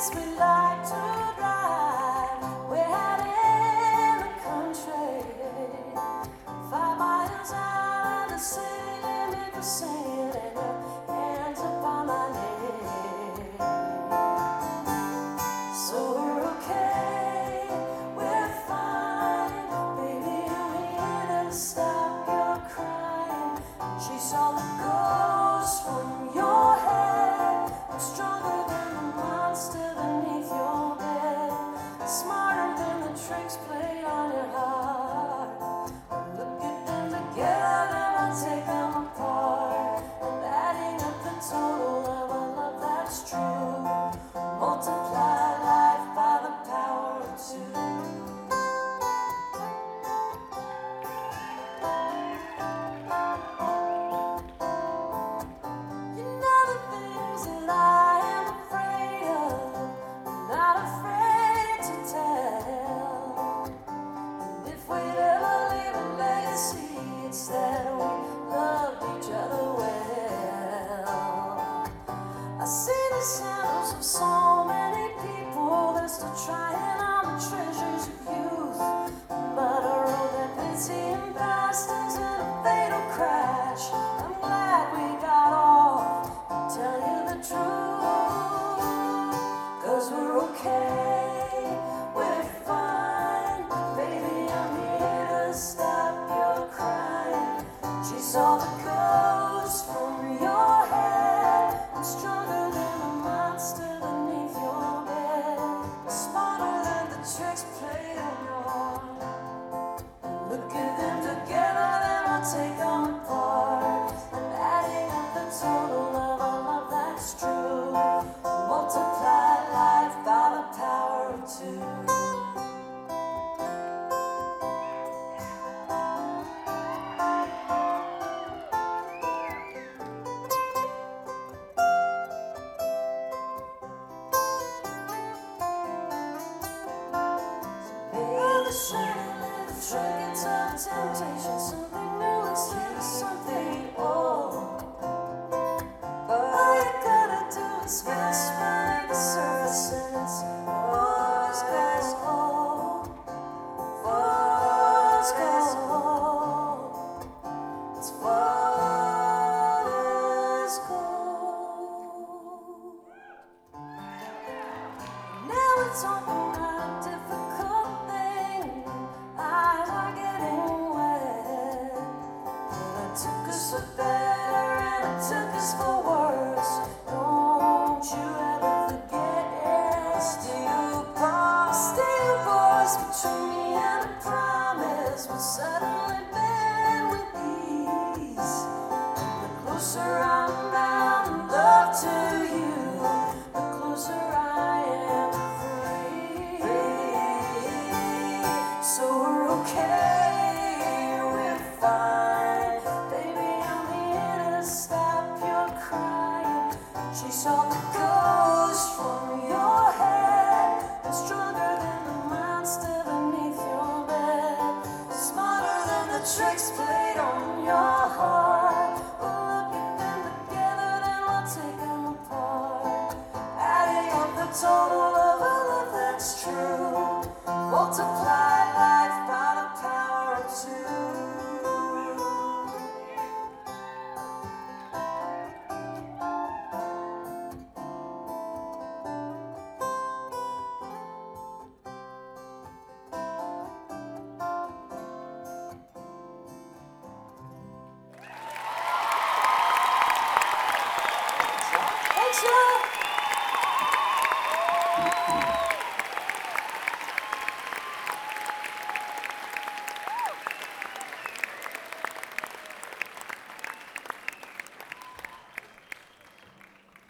place we like to drive. We're out in the country, 5 miles out of the city limit. We're singing and your hands upon my neck. So we're okay, we're fine, baby. I'm here to stop your crying. Chase all the ghosts from your head. I'm stronger than the monster beneath your bed, smarter than the tricks played on your heart. Look at them together, then I'll take them apart. And adding up the total of a love that's true, multiply life by the power of two. You know the things that I am afraid of, not afraid to tell. And if we'd ever leave a legacy, it's that we loved each other well. I see the shadows of so many people, they're still trying on the treasures of youth. But a road that leads him past ends in a fatal crash. I'm glad we got off, to tell you the truth. 'Cause we're okay, we're fine, baby. I'm here to stop your crying. Chase all the ghosts from your head. I'm stronger than the monster beneath your bed, smarter than the tricks played on your heart. Look at them together, then I'll take them apart. And adding up the total of a love that's true, multiply life by the power of two. The shining light of trinkets of temptation, something new instead of something old. All you gotta do is whisper at the surface, and it's rose gold, rose gold. It's what is gold. Now we're talking about a difficult thing. Eyes are getting wet, but it took us for better and it took us for worse. Don't you ever forget it. Still pause between me and a promise, but suddenly bend with ease. And the closer I'm bound in love to you, the closer I am free. So we're okay, we're fine, baby. I'm here to stop your crying. Chase all the ghosts from your head. I'm stronger than the monster beneath your bed, smarter than the tricks played on your heart. We'll look at them together, then we'll take them apart. Adding up the total of a love that's true, multiply life by the power of two. Thanks, y'all.